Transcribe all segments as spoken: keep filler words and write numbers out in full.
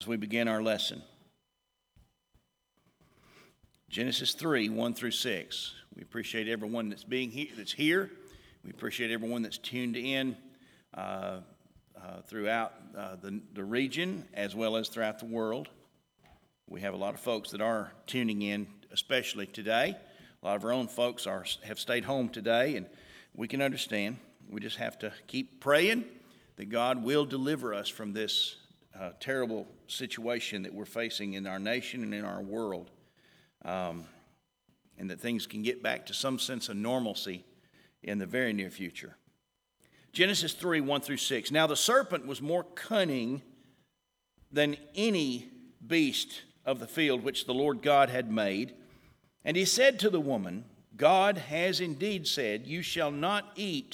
we begin our lesson. Genesis three, one through six. We appreciate everyone that's being here, that's here. We appreciate everyone that's tuned in uh, uh, throughout uh, the, the region as well as throughout the world. We have a lot of folks that are tuning in, especially today. A lot of our own folks are have stayed home today, and we can understand. We just have to keep praying that God will deliver us from this uh, terrible situation that we're facing in our nation and in our world. Um, and that things can get back to some sense of normalcy in the very near future. Genesis three, one through six. Now the serpent was more cunning than any beast of the field which the Lord God had made. And he said to the woman, God has indeed said, you shall not eat.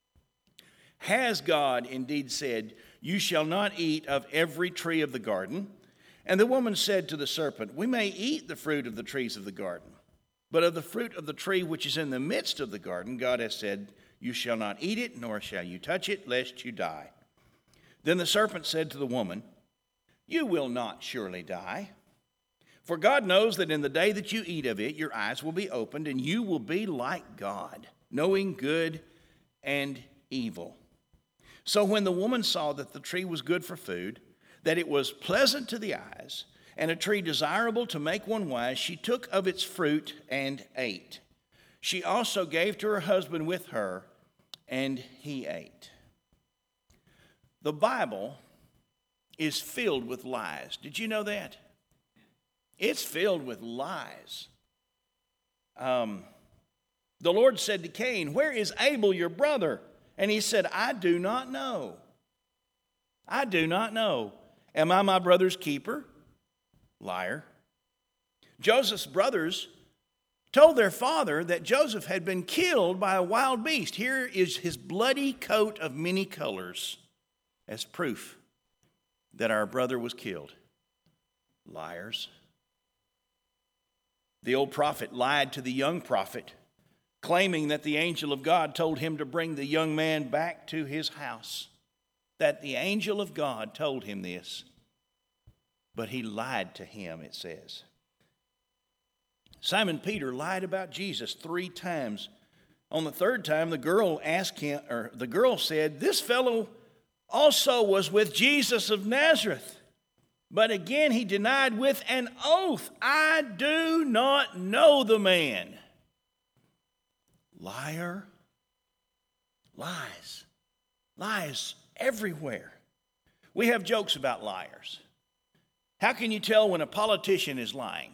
Has God indeed said, you shall not eat of every tree of the garden? And the woman said to the serpent, we may eat the fruit of the trees of the garden, but of the fruit of the tree which is in the midst of the garden, God has said, you shall not eat it, nor shall you touch it, lest you die. Then the serpent said to the woman, you will not surely die. For God knows that in the day that you eat of it, your eyes will be opened, and you will be like God, knowing good and evil. So when the woman saw that the tree was good for food, that it was pleasant to the eyes, and a tree desirable to make one wise, she took of its fruit and ate. She also gave to her husband with her, and he ate. The Bible is filled with lies. Did you know that? It's filled with lies. Um, the Lord said to Cain, where is Abel, your brother? And he said, I do not know. I do not know. Am I my brother's keeper? Liar. Joseph's brothers told their father that Joseph had been killed by a wild beast. Here is his bloody coat of many colors as proof that our brother was killed. Liars. The old prophet lied to the young prophet, claiming that the angel of God told him to bring the young man back to his house. That the angel of God told him this. But he lied to him, it says. Simon Peter lied about Jesus three times. On the third time, the girl asked him, or the girl said, this fellow also was with Jesus of Nazareth. But again he denied with an oath, I do not know the man. Liar. Lies. Lies everywhere. We have jokes about liars. How can you tell when a politician is lying?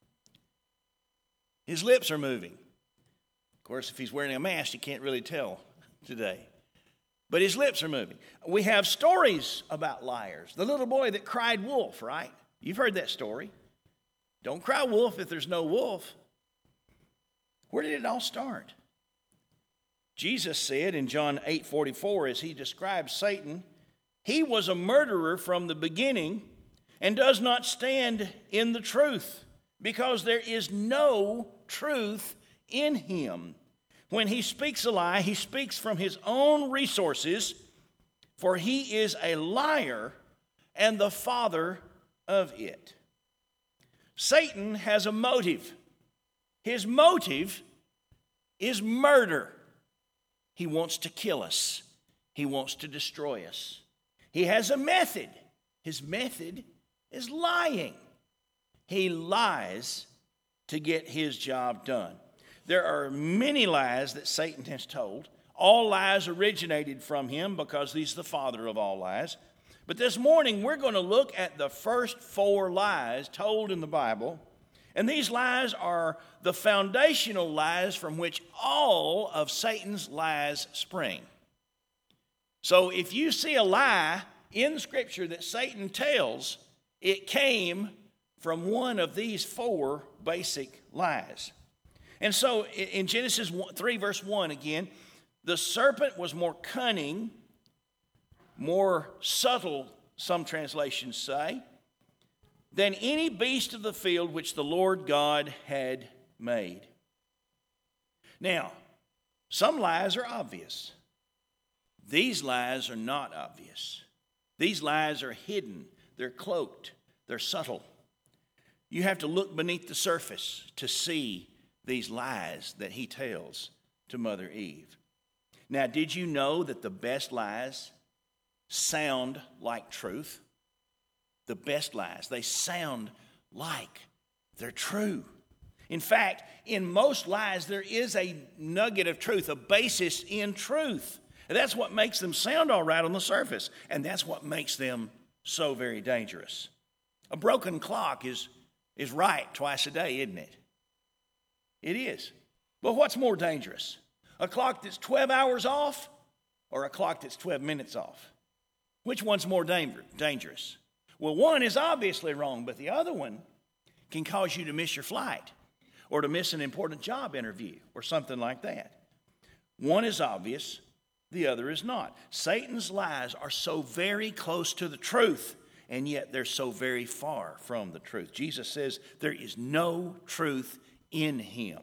His lips are moving. Of course, if he's wearing a mask, you can't really tell today. But his lips are moving. We have stories about liars. The little boy that cried wolf, right? You've heard that story. Don't cry wolf if there's no wolf. Where did it all start? Jesus said in John eight forty-four, as he describes Satan, he was a murderer from the beginning and does not stand in the truth, because there is no truth in him. When he speaks a lie, he speaks from his own resources, for he is a liar and the father of it. Satan has a motive. His motive is murder. He wants to kill us. He wants to destroy us. He has a method. His method is lying. He lies to get his job done. There are many lies that Satan has told. All lies originated from him because he's the father of all lies. But this morning we're going to look at the first four lies told in the Bible. And these lies are the foundational lies from which all of Satan's lies spring. So if you see a lie in Scripture that Satan tells, it came from one of these four basic lies. And so in Genesis three, verse one again, the serpent was more cunning, more subtle, some translations say, than any beast of the field which the Lord God had made. Now, some lies are obvious. These lies are not obvious. These lies are hidden. They're cloaked. they're subtle. You have to look beneath the surface to see these lies that he tells to Mother Eve. Now, did you know that the best lies sound like truth? The best lies, they sound like they're true. In fact, in most lies, there is a nugget of truth, a basis in truth. And that's what makes them sound all right on the surface. And that's what makes them so very dangerous. A broken clock is, is right twice a day, isn't it? It is. But what's more dangerous? A clock that's twelve hours off or a clock that's twelve minutes off? Which one's more dangerous? Well, one is obviously wrong, but the other one can cause you to miss your flight or to miss an important job interview or something like that. One is obvious, the other is not. Satan's lies are so very close to the truth, and yet they're so very far from the truth. Jesus says there is no truth in him.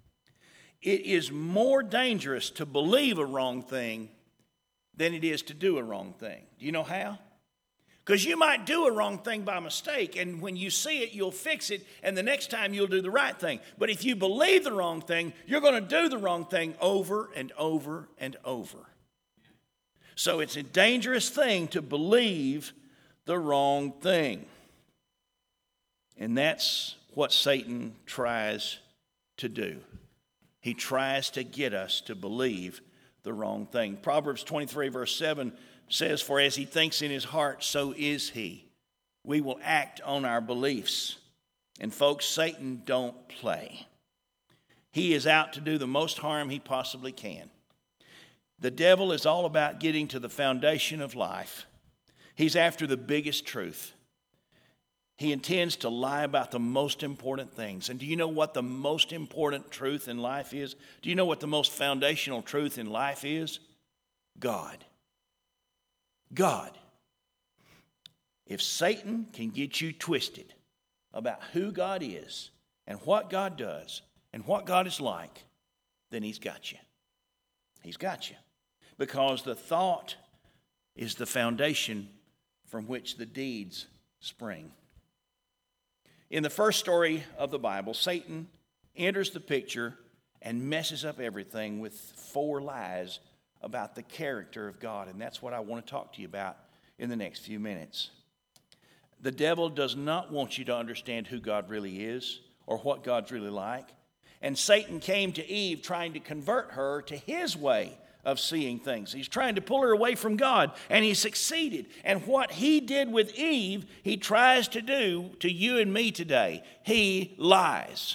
It is more dangerous to believe a wrong thing than it is to do a wrong thing. Do you know how? Because you might do a wrong thing by mistake, and when you see it, you'll fix it, and the next time you'll do the right thing. But if you believe the wrong thing, you're going to do the wrong thing over and over and over. So it's a dangerous thing to believe the wrong thing. And that's what Satan tries to do. He tries to get us to believe the wrong thing. Proverbs twenty-three verse seven says, "For as he thinks in his heart, so is he." We will act on our beliefs. And folks, Satan don't play. He is out to do the most harm he possibly can. The devil is all about getting to the foundation of life. He's after the biggest truth. He intends to lie about the most important things. And do you know what the most important truth in life is? Do you know what the most foundational truth in life is? God. God. If Satan can get you twisted about who God is and what God does and what God is like, then he's got you. He's got you. Because the thought is the foundation from which the deeds spring. In the first story of the Bible, Satan enters the picture and messes up everything with four lies about the character of God. And that's what I want to talk to you about in the next few minutes. The devil does not want you to understand who God really is or what God's really like. And Satan came to Eve trying to convert her to his way of seeing things. He's trying to pull her away from God, and he succeeded. And what he did with Eve, he tries to do to you and me today. He lies.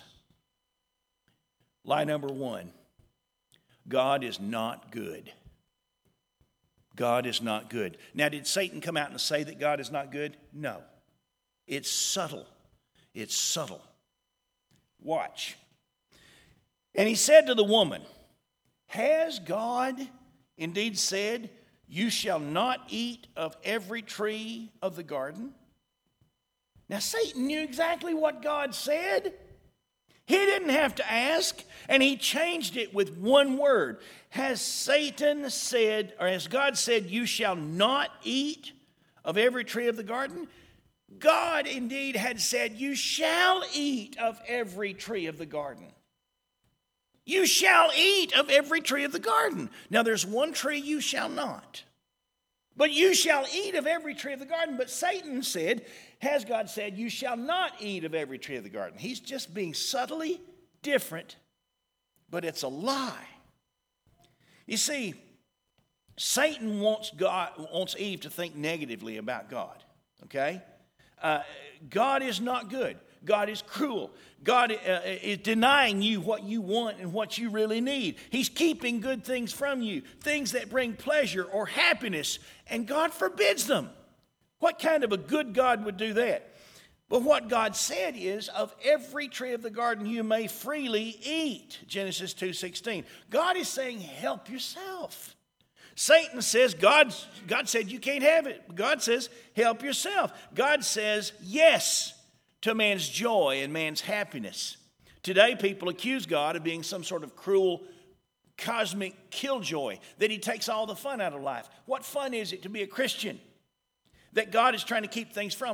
Lie number one, God is not good. God is not good. Now, did Satan come out and say that God is not good? No. It's subtle. It's subtle. Watch. And he said to the woman, "Has God indeed said, 'You shall not eat of every tree of the garden'?" Now, Satan knew exactly what God said. He didn't have to ask, and he changed it with one word. Has Satan said, or has God said, "You shall not eat of every tree of the garden"? God indeed had said, "You shall eat of every tree of the garden." You shall eat of every tree of the garden. Now, there's one tree you shall not. But you shall eat of every tree of the garden. But Satan said, has God said, "You shall not eat of every tree of the garden"? He's just being subtly different, but it's a lie. You see, Satan wants God, wants Eve to think negatively about God, okay? Uh, God is not good. God is cruel. God uh, is denying you what you want and what you really need. He's keeping good things from you, things that bring pleasure or happiness, and God forbids them. What kind of a good God would do that? But what God said is, "Of every tree of the garden you may freely eat," Genesis two sixteen. God is saying, help yourself. Satan says, God, God said you can't have it. God says, help yourself. God says, yes to man's joy and man's happiness. Today, people accuse God of being some sort of cruel, cosmic killjoy, that he takes all the fun out of life. What fun is it to be a Christian? That God is trying to keep things from us.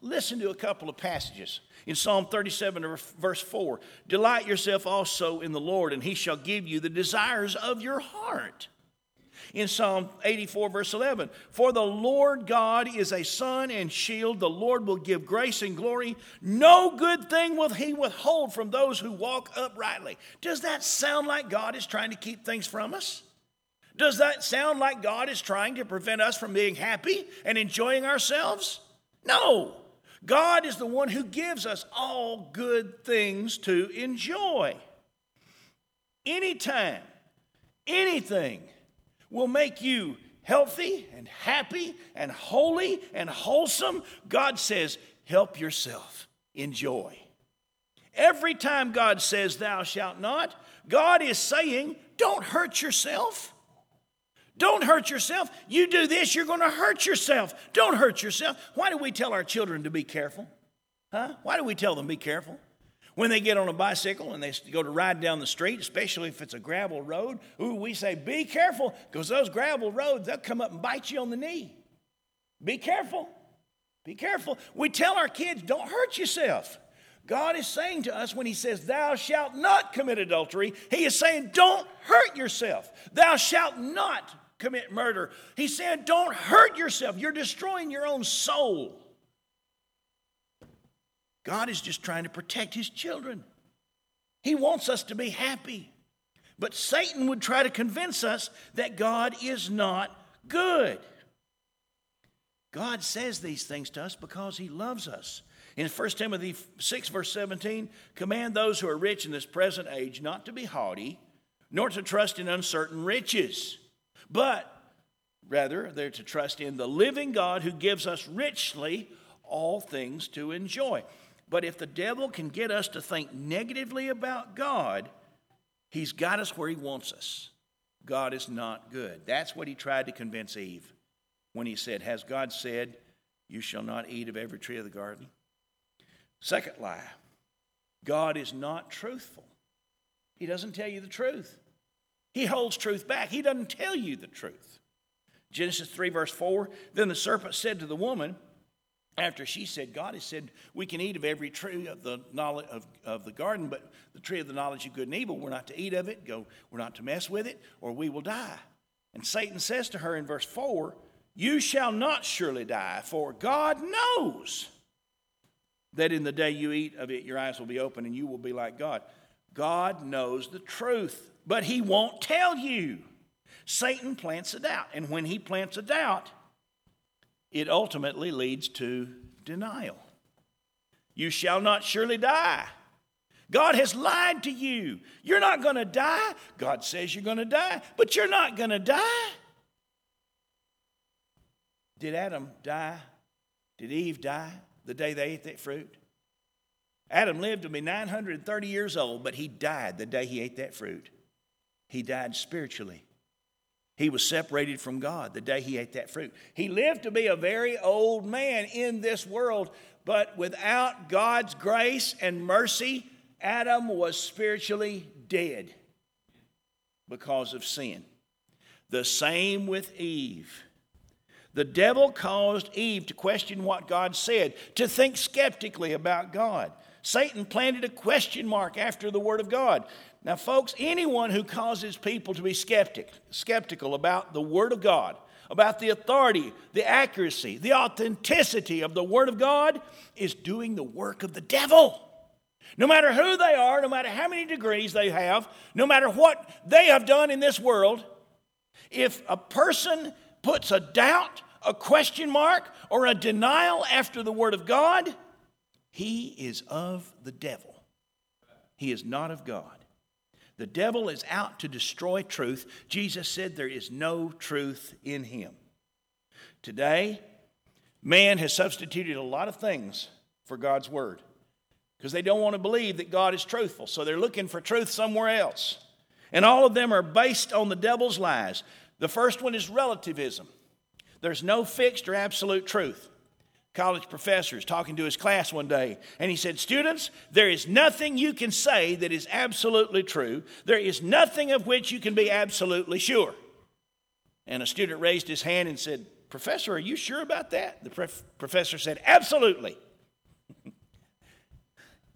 Listen to a couple of passages. In Psalm thirty-seven, verse four, delight yourself also in the Lord, and he shall give you the desires of your heart. In Psalm eighty-four, verse eleven, for the Lord God is a sun and shield. The Lord will give grace and glory. No good thing will he withhold from those who walk uprightly. Does that sound like God is trying to keep things from us? Does that sound like God is trying to prevent us from being happy and enjoying ourselves? No. God is the one who gives us all good things to enjoy. Anytime, anything will make you healthy and happy and holy and wholesome, God says, help yourself, enjoy. Every time God says, thou shalt not, God is saying, don't hurt yourself. Don't hurt yourself. You do this, you're going to hurt yourself. Don't hurt yourself. Why do we tell our children to be careful? Huh? Why do we tell them be careful? When they get on a bicycle and they go to ride down the street, especially if it's a gravel road, ooh, we say, be careful, because those gravel roads, they'll come up and bite you on the knee. Be careful. Be careful. We tell our kids, don't hurt yourself. God is saying to us when he says, thou shalt not commit adultery, he is saying, don't hurt yourself. Thou shalt not commit murder. He said, don't hurt yourself. You're destroying your own soul. God is just trying to protect his children. He wants us to be happy. But Satan would try to convince us that God is not good. God says these things to us because he loves us. In First Timothy six, verse seventeen, command those who are rich in this present age not to be haughty, nor to trust in uncertain riches, but rather they're to trust in the living God who gives us richly all things to enjoy. But if the devil can get us to think negatively about God, he's got us where he wants us. God is not good. That's what he tried to convince Eve when he said, has God said, you shall not eat of every tree of the garden? Second lie, God is not truthful. He doesn't tell you the truth. He holds truth back. He doesn't tell you the truth. Genesis three, verse four, then the serpent said to the woman, after she said, God has said, we can eat of every tree of the knowledge of, of the garden, but the tree of the knowledge of good and evil, we're not to eat of it, go, we're not to mess with it, or we will die. And Satan says to her in verse four, you shall not surely die, for God knows that in the day you eat of it, your eyes will be open and you will be like God. God knows the truth, but he won't tell you. Satan plants a doubt, and when he plants a doubt, it ultimately leads to denial. You shall not surely die. God has lied to you. You're not going to die. God says you're going to die, but you're not going to die. Did Adam die? Did Eve die the day they ate that fruit? Adam lived to be nine hundred thirty years old, but he died the day he ate that fruit. He died spiritually. He was separated from God the day he ate that fruit. He lived to be a very old man in this world, but without God's grace and mercy, Adam was spiritually dead because of sin. The same with Eve. The devil caused Eve to question what God said, to think skeptically about God. Satan planted a question mark after the Word of God. Now, folks, anyone who causes people to be skeptic, skeptical about the Word of God, about the authority, the accuracy, the authenticity of the Word of God, is doing the work of the devil. No matter who they are, no matter how many degrees they have, no matter what they have done in this world, if a person puts a doubt, a question mark, or a denial after the Word of God, he is of the devil. He is not of God. The devil is out to destroy truth. Jesus said there is no truth in him. Today, man has substituted a lot of things for God's word because they don't want to believe that God is truthful. So they're looking for truth somewhere else. And all of them are based on the devil's lies. The first one is relativism. There's no fixed or absolute truth. College professor is talking to his class one day, and he said, students, there is nothing you can say that is absolutely true. There is nothing of which you can be absolutely sure. And a student raised his hand and said, Professor, are you sure about that? The prof- professor said, absolutely.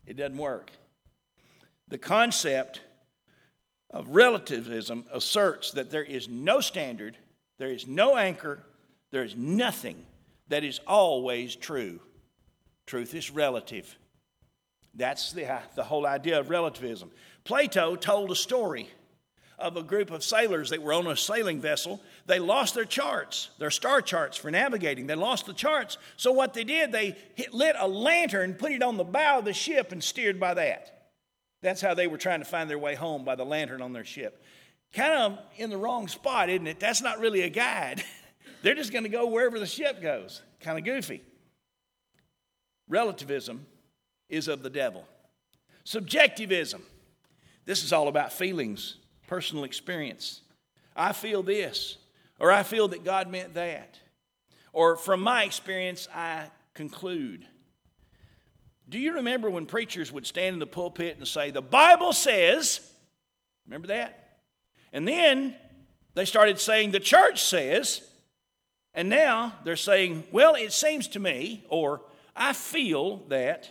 It doesn't work. The concept of relativism asserts that there is no standard, there is no anchor, there is nothing that is always true. Truth is relative. That's the, the whole idea of relativism. Plato told a story of a group of sailors that were on a sailing vessel. They lost their charts, their star charts for navigating. They lost the charts. So what they did, they hit, lit a lantern, put it on the bow of the ship, and steered by that. That's how they were trying to find their way home, by the lantern on their ship. Kind of in the wrong spot, isn't it? That's not really a guide. They're just going to go wherever the ship goes. Kind of goofy. Relativism is of the devil. Subjectivism. This is all about feelings, personal experience. I feel this, or I feel that God meant that. Or from my experience, I conclude. Do you remember when preachers would stand in the pulpit and say, the Bible says, remember that? And then they started saying, the church says, and now they're saying, well, it seems to me, or I feel that.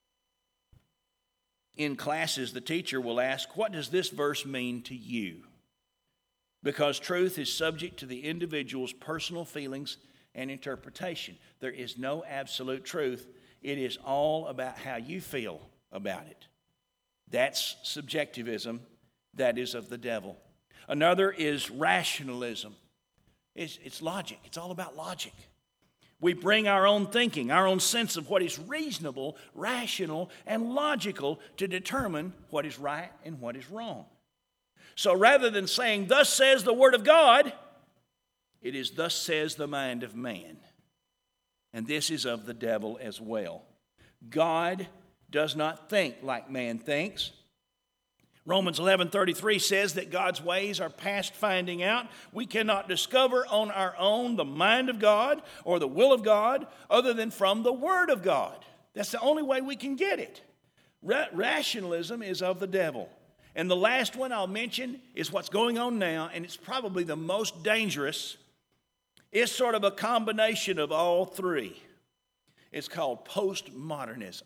In classes, the teacher will ask, what does this verse mean to you? Because truth is subject to the individual's personal feelings and interpretation. There is no absolute truth. It is all about how you feel about it. That's subjectivism. That is of the devil. Another is rationalism. It's, it's logic. It's all about logic. We bring our own thinking, our own sense of what is reasonable, rational, and logical to determine what is right and what is wrong. So rather than saying, thus says the Word of God, it is thus says the mind of man. And this is of the devil as well. God does not think like man thinks. Romans eleven thirty-three says that God's ways are past finding out. We cannot discover on our own the mind of God or the will of God other than from the Word of God. That's the only way we can get it. Ra- rationalism is of the devil. And the last one I'll mention is what's going on now, and it's probably the most dangerous. It's sort of a combination of all three. It's called postmodernism.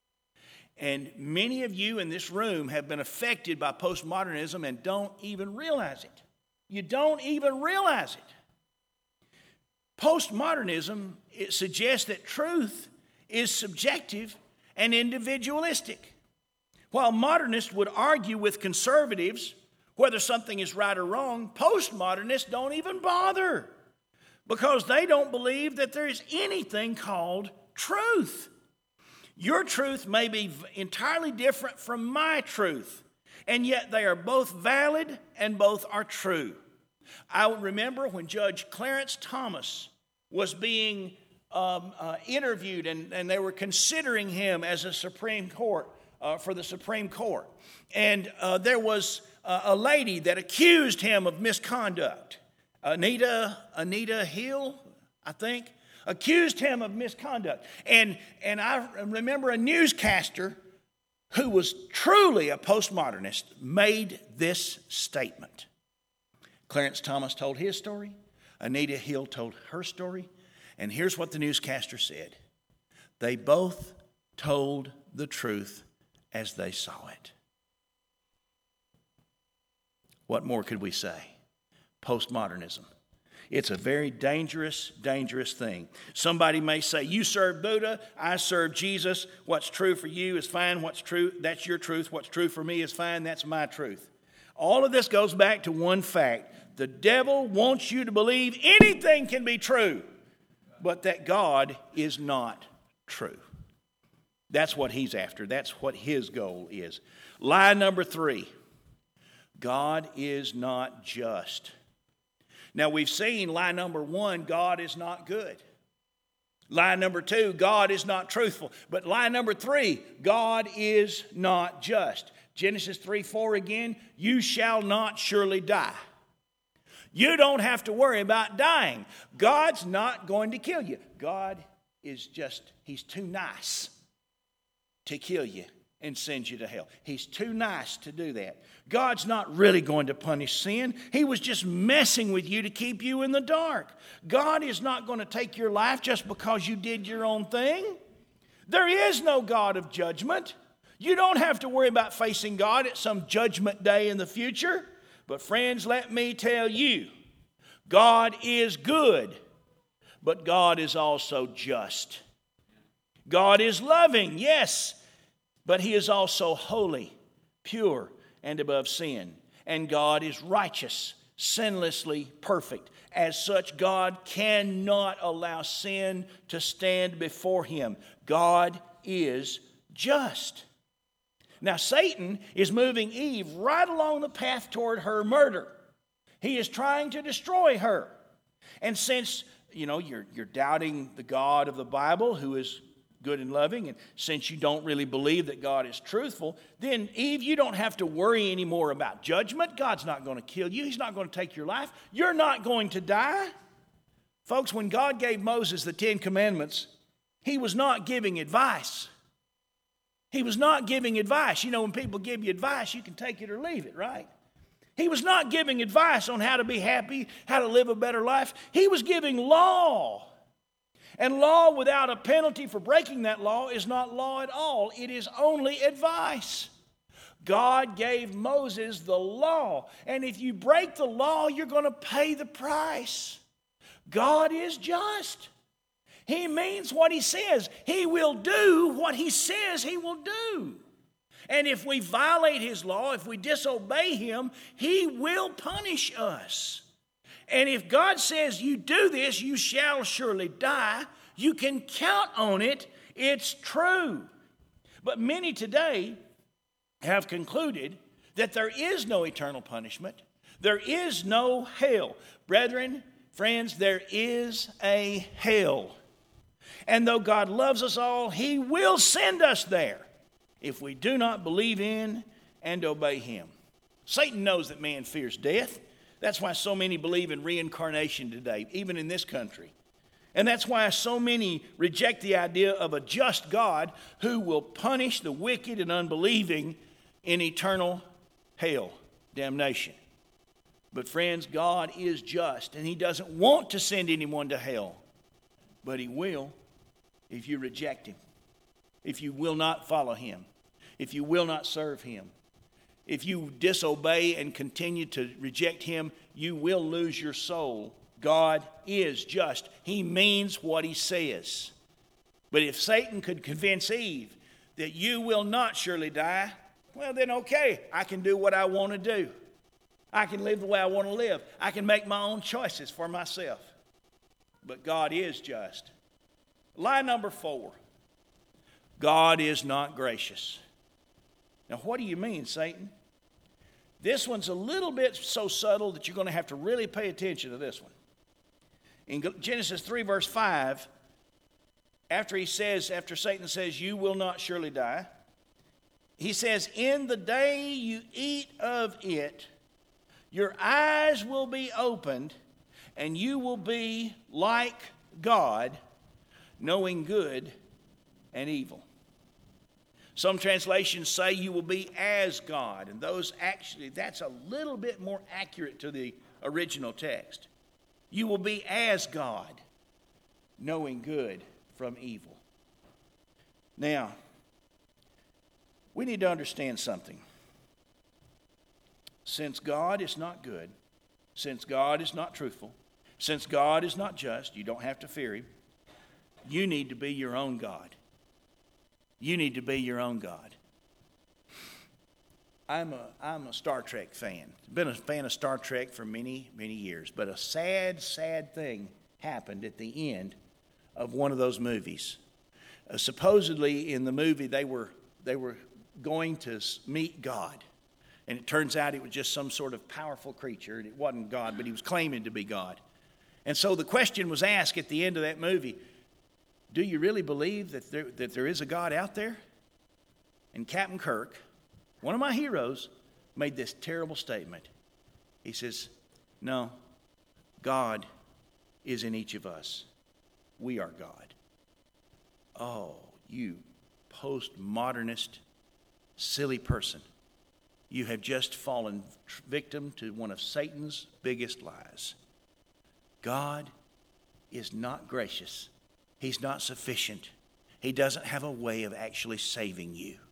And many of you in this room have been affected by postmodernism and don't even realize it. You don't even realize it. Postmodernism, it suggests that truth is subjective and individualistic. While modernists would argue with conservatives whether something is right or wrong, postmodernists don't even bother because they don't believe that there is anything called truth. Your truth may be entirely different from my truth, and yet they are both valid and both are true. I remember when Judge Clarence Thomas was being um, uh, interviewed, and, and they were considering him as a Supreme Court, uh, for the Supreme Court. And uh, there was uh, a lady that accused him of misconduct. Anita, Anita Hill, I think. Accused him of misconduct. And, and I remember a newscaster who was truly a postmodernist made this statement. Clarence Thomas told his story. Anita Hill told her story. And here's what the newscaster said. They both told the truth as they saw it. What more could we say? Postmodernism. It's a very dangerous, dangerous thing. Somebody may say, you serve Buddha, I serve Jesus. What's true for you is fine. What's true, that's your truth. What's true for me is fine. That's my truth. All of this goes back to one fact. The devil wants you to believe anything can be true, but that God is not true. That's what he's after. That's what his goal is. Lie number three. God is not just. Now, we've seen lie number one, God is not good. Lie number two, God is not truthful. But lie number three, God is not just. Genesis three four again, you shall not surely die. You don't have to worry about dying. God's not going to kill you. God is just, he's too nice to kill you and send you to hell. He's too nice to do that. God's not really going to punish sin. He was just messing with you to keep you in the dark. God is not going to take your life just because you did your own thing. There is no God of judgment. You don't have to worry about facing God at some judgment day in the future. But friends, let me tell you, God is good, but God is also just. God is loving, yes, but He is also holy, pure, and above sin. And God is righteous, sinlessly perfect. As such, God cannot allow sin to stand before Him. God is just. Now, Satan is moving Eve right along the path toward her murder. He is trying to destroy her. And since, you know, you're, you're doubting the God of the Bible, who is good and loving, and since you don't really believe that God is truthful, then, Eve, you don't have to worry anymore about judgment. God's not going to kill you. He's not going to take your life. You're not going to die. Folks, when God gave Moses the Ten Commandments, He was not giving advice. He was not giving advice. You know, when people give you advice, you can take it or leave it, right? He was not giving advice on how to be happy, how to live a better life. He was giving law. And law without a penalty for breaking that law is not law at all. It is only advice. God gave Moses the law. And if you break the law, you're going to pay the price. God is just. He means what He says. He will do what He says He will do. And if we violate His law, if we disobey Him, He will punish us. And if God says, you do this, you shall surely die, you can count on it. It's true. But many today have concluded that there is no eternal punishment. There is no hell. Brethren, friends, there is a hell. And though God loves us all, He will send us there if we do not believe in and obey Him. Satan knows that man fears death. That's why so many believe in reincarnation today, even in this country. And that's why so many reject the idea of a just God who will punish the wicked and unbelieving in eternal hell, damnation. But friends, God is just, and He doesn't want to send anyone to hell. But He will if you reject Him, if you will not follow Him, if you will not serve Him. If you disobey and continue to reject Him, you will lose your soul. God is just. He means what He says. But if Satan could convince Eve that you will not surely die, well then okay, I can do what I want to do. I can live the way I want to live. I can make my own choices for myself. But God is just. Lie number four. God is not gracious. Now, what do you mean, Satan? This one's a little bit so subtle that you're going to have to really pay attention to this one. In Genesis three, verse five, after he says, after Satan says, you will not surely die, he says, in the day you eat of it, your eyes will be opened, and you will be like God, knowing good and evil. Some translations say you will be as God, and those actually, that's a little bit more accurate to the original text. You will be as God, knowing good from evil. Now, we need to understand something. Since God is not good, since God is not truthful, since God is not just, you don't have to fear Him, you need to be your own God. You need to be your own God. I'm a, I'm a Star Trek fan. Been a fan of Star Trek for many, many years. But a sad, sad thing happened at the end of one of those movies. Uh, supposedly in the movie they were they were going to meet God. And it turns out it was just some sort of powerful creature. It wasn't God, but he was claiming to be God. And so the question was asked at the end of that movie, do you really believe that there, that there is a God out there? And Captain Kirk, one of my heroes, made this terrible statement. He says, no, God is in each of us. We are God. Oh, you postmodernist, silly person. You have just fallen victim to one of Satan's biggest lies. God is not gracious. He's not sufficient. He doesn't have a way of actually saving you.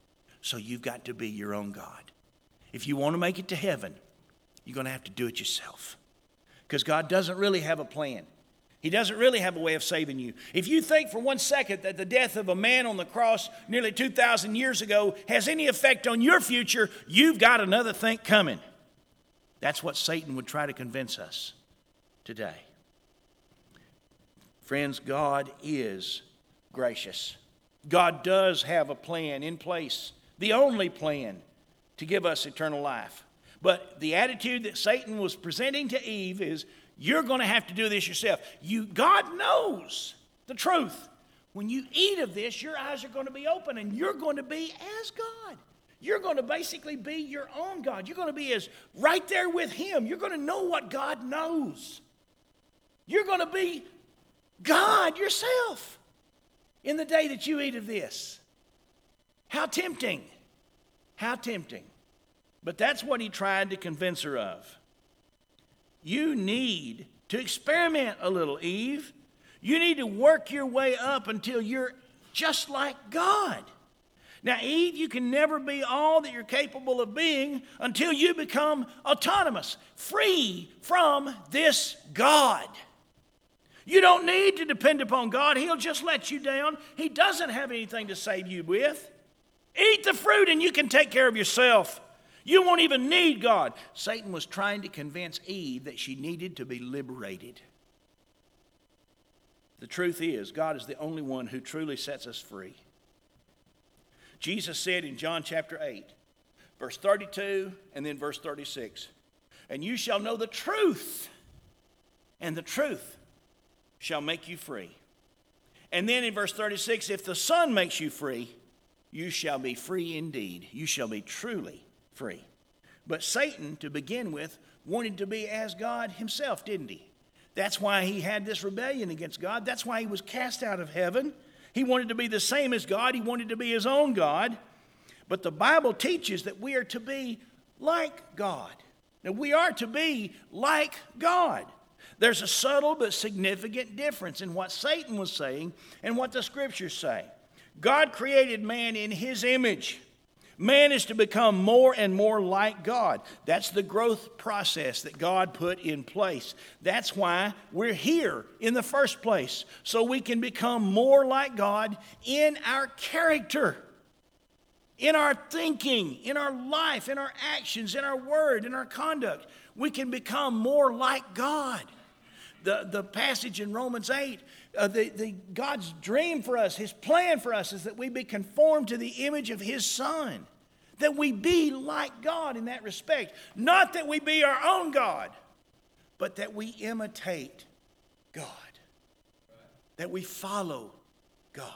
So you've got to be your own God. If you want to make it to heaven, you're going to have to do it yourself. Because God doesn't really have a plan. He doesn't really have a way of saving you. If you think for one second that the death of a man on the cross nearly two thousand years ago has any effect on your future, you've got another thing coming. That's what Satan would try to convince us today. Friends, God is gracious. God does have a plan in place, the only plan to give us eternal life. But the attitude that Satan was presenting to Eve is, you're going to have to do this yourself. You, God knows the truth. When you eat of this, your eyes are going to be open and you're going to be as God. You're going to basically be your own God. You're going to be as right there with Him. You're going to know what God knows. You're going to be God yourself in the day that you eat of this. How tempting. How tempting. But that's what he tried to convince her of. You need to experiment a little, Eve. You need to work your way up until you're just like God. Now, Eve, you can never be all that you're capable of being until you become autonomous, free from this God. You don't need to depend upon God. He'll just let you down. He doesn't have anything to save you with. Eat the fruit and you can take care of yourself. You won't even need God. Satan was trying to convince Eve that she needed to be liberated. The truth is, God is the only one who truly sets us free. Jesus said in John chapter eight, verse thirty-two and then verse thirty-six, and you shall know the truth, and the truth shall make you free. And then in verse thirty-six, if the Son makes you free, you shall be free indeed. You shall be truly free. But Satan, to begin with, wanted to be as God himself, didn't he? That's why he had this rebellion against God. That's why he was cast out of heaven. He wanted to be the same as God. He wanted to be his own God. But the Bible teaches that we are to be like God. Now, we are to be like God. There's a subtle but significant difference in what Satan was saying and what the Scriptures say. God created man in his image. Man is to become more and more like God. That's the growth process that God put in place. That's why we're here in the first place, so we can become more like God in our character, in our thinking, in our life, in our actions, in our word, in our conduct. We can become more like God. The, the passage in Romans eight, uh, the, the, God's dream for us, His plan for us is that we be conformed to the image of His Son. That we be like God in that respect. Not that we be our own God, but that we imitate God. That we follow God.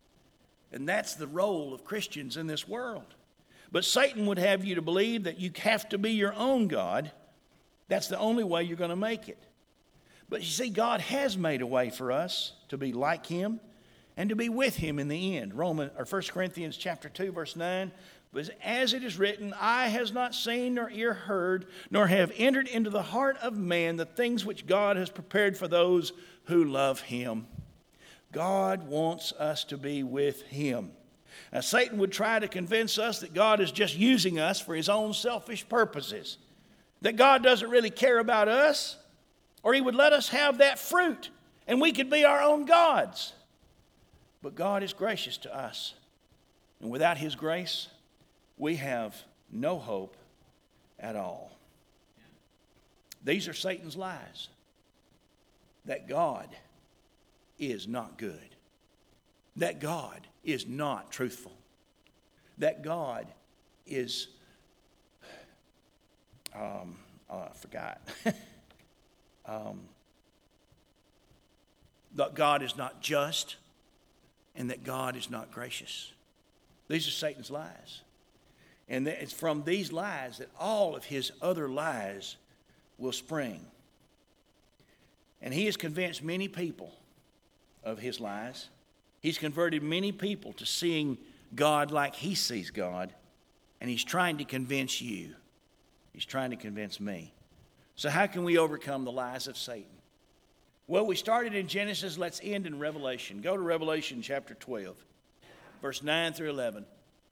And that's the role of Christians in this world. But Satan would have you to believe that you have to be your own God. That's the only way you're going to make it. But you see, God has made a way for us to be like Him and to be with Him in the end. Roman, or First Corinthians chapter two, verse nine. But as it is written, eye has not seen nor ear heard, nor have entered into the heart of man the things which God has prepared for those who love Him. God wants us to be with Him. Now, Satan would try to convince us that God is just using us for His own selfish purposes, that God doesn't really care about us, or He would let us have that fruit, and we could be our own gods. But God is gracious to us, and without His grace, we have no hope at all. These are Satan's lies, that God is not good, that God is not truthful, that God is, um, oh, I forgot, um, that God is not just, and that God is not gracious. These are Satan's lies. And it's from these lies that all of his other lies will spring. And he has convinced many people of his lies. He's converted many people to seeing God like he sees God. And he's trying to convince you. He's trying to convince me. So how can we overcome the lies of Satan? Well, we started in Genesis. Let's end in Revelation. Go to Revelation chapter twelve, verse nine through eleven.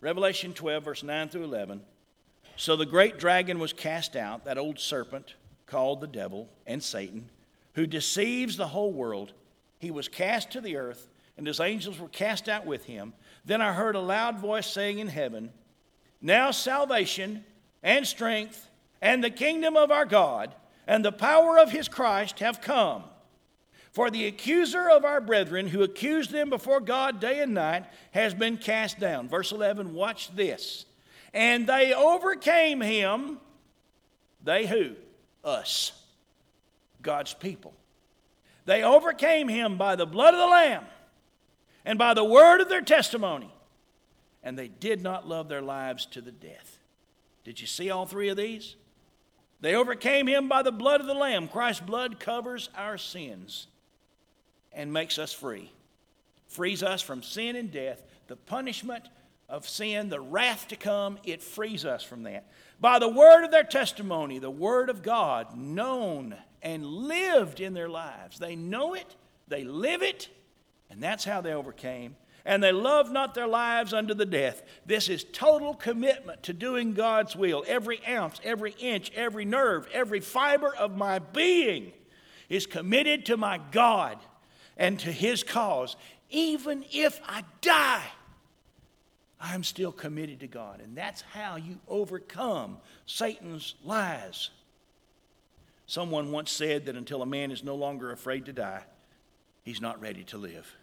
Revelation twelve, verse nine through eleven. So the great dragon was cast out, that old serpent called the devil and Satan, who deceives the whole world. He was cast to the earth, and his angels were cast out with him. Then I heard a loud voice saying in heaven, now salvation and strength and the kingdom of our God and the power of his Christ have come. For the accuser of our brethren, who accused them before God day and night, has been cast down. Verse eleven, watch this. And they overcame him. They who? Us. God's people. They overcame him by the blood of the Lamb and by the word of their testimony. And they did not love their lives to the death. Did you see all three of these? They overcame him by the blood of the Lamb. Christ's blood covers our sins and makes us free. Frees us from sin and death. The punishment of sin, the wrath to come, it frees us from that. By the word of their testimony, the word of God, known and lived in their lives. They know it, they live it, and that's how they overcame. And they love not their lives unto the death. This is total commitment to doing God's will. Every ounce, every inch, every nerve, every fiber of my being is committed to my God and to his cause. Even if I die, I'm still committed to God. And that's how you overcome Satan's lies. Someone once said that until a man is no longer afraid to die, he's not ready to live.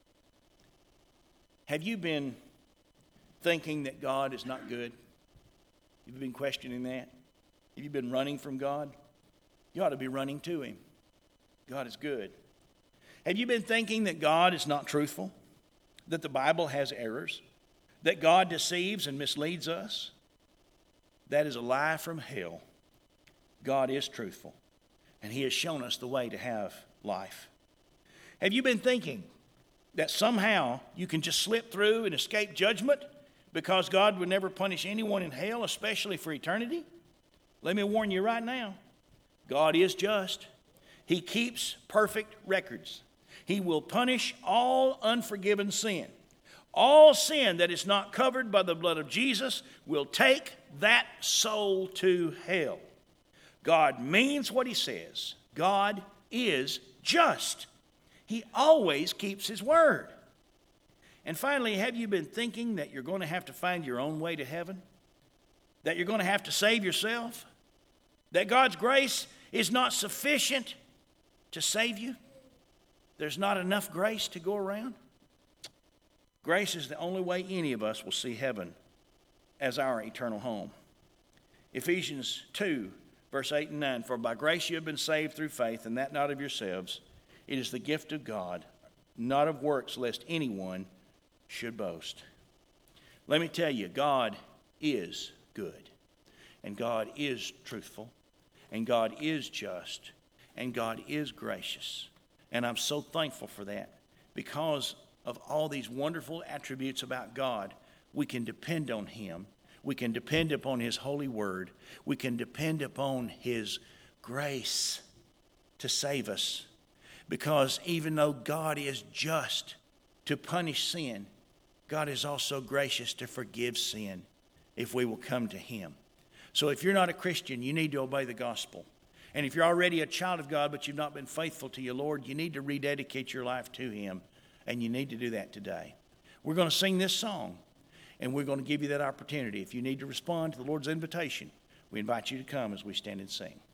Have you been thinking that God is not good? Have you been questioning that? Have you been running from God? You ought to be running to him. God is good. Have you been thinking that God is not truthful? That the Bible has errors? That God deceives and misleads us? That is a lie from hell. God is truthful, and he has shown us the way to have life. Have you been thinking that somehow you can just slip through and escape judgment because God would never punish anyone in hell, especially for eternity? Let me warn you right now, God is just. He keeps perfect records. He will punish all unforgiven sin. All sin that is not covered by the blood of Jesus will take that soul to hell. God means what he says. God is just. He always keeps his word. And finally, have you been thinking that you're going to have to find your own way to heaven? That you're going to have to save yourself? That God's grace is not sufficient to save you? There's not enough grace to go around? Grace is the only way any of us will see heaven as our eternal home. Ephesians two, verse eight and nine, for by grace you have been saved through faith, and that not of yourselves. It is the gift of God, not of works, lest anyone should boast. Let me tell you, God is good, and God is truthful, and God is just, and God is gracious. And I'm so thankful for that. Because of all these wonderful attributes about God, we can depend on him. We can depend upon his holy word. We can depend upon his grace to save us. Because even though God is just to punish sin, God is also gracious to forgive sin if we will come to him. So if you're not a Christian, you need to obey the gospel. And if you're already a child of God, but you've not been faithful to your Lord, you need to rededicate your life to him. And you need to do that today. We're going to sing this song, and we're going to give you that opportunity. If you need to respond to the Lord's invitation, we invite you to come as we stand and sing.